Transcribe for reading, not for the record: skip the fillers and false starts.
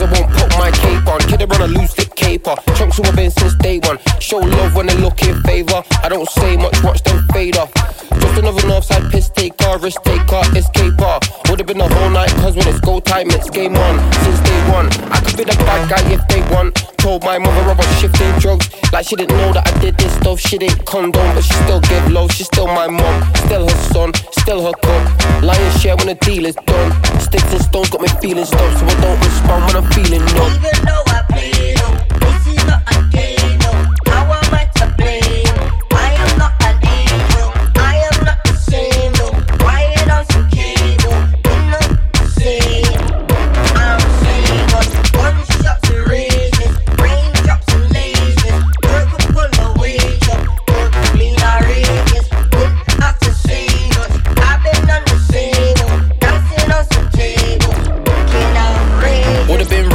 I won't put my cape on. Kid, I run a loose lip caper. Chunks who I've been since day one. Show love when they look in favour. I don't say much, watch them fade off. Just another Northside piss taker, risk taker, escaper. Would've been the whole night, cause when it's go time, it's game on. Since day one, I could be the bad guy if they want. Told my mother about shifting drugs, like she didn't know that I did this stuff. She didn't condone, but she still give love. She's still my mom, still her son, still her cup. Lion's share when the deal is done. Sticks and stones got me feeling stuff, so I don't respond when I'm